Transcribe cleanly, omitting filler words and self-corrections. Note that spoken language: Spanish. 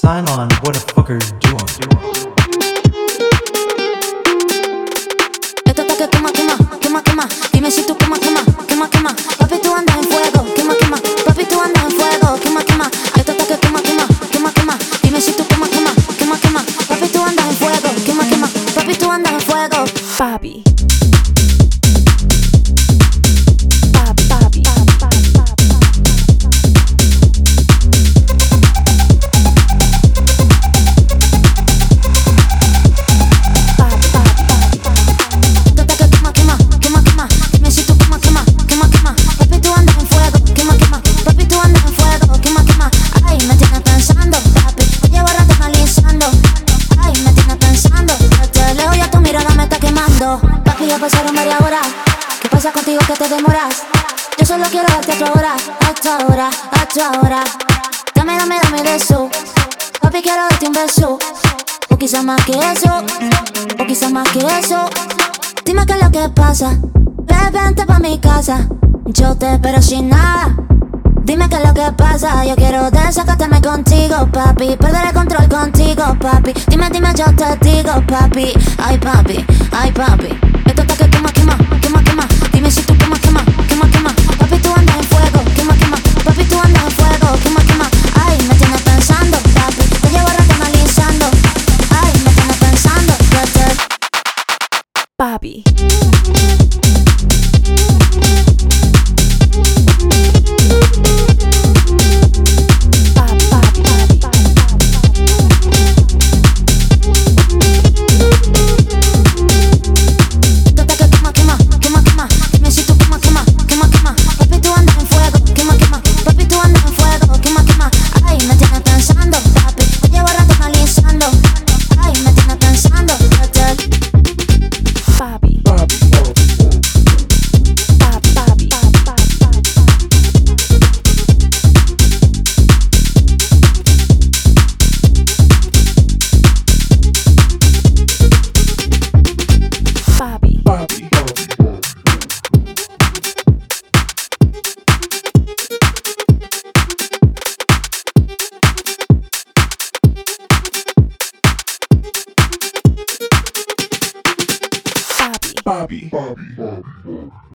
Cylon, what the fuck are you doing? Esto está que quema, quema, quema, quema. Dime si tú quema, quema, quema, quema. Papi, tú andas en fuego, quema, quema. Papi, tú andas en fuego, quema, quema. Esto está que quema, quema, quema, quema. Dime si tú quema, quema, quema, quema. Papi, tú andas en fuego, quema, quema. Papi, tú andas en fuego, papi. Papi, ya pasaron varias horas. ¿Qué pasa contigo que te demoras? Yo solo quiero darte a tu hora, a tu hora, a tu hora. Dame, dame, dame de eso. Papi, quiero darte un beso. O quizás más que eso, o quizás más que eso. Dime qué es lo que pasa. Vente pa' mi casa. Yo te espero sin nada. Dime qué es lo que pasa. Yo quiero desacatarme contigo, papi. Perder el control contigo, papi. Dime, dime, yo te digo, papi. Ay, papi, ay, papi. Esto está que quema, quema, quema, quema. Dime si tú quema, quema, quema, quema. Papi, tú andas en fuego, quema, quema. Papi, tú andas en fuego, quema, quema. Ay, me tienes pensando, papi. Te llevo rato analizando. Ay, me tienes pensando, papi. Bobby.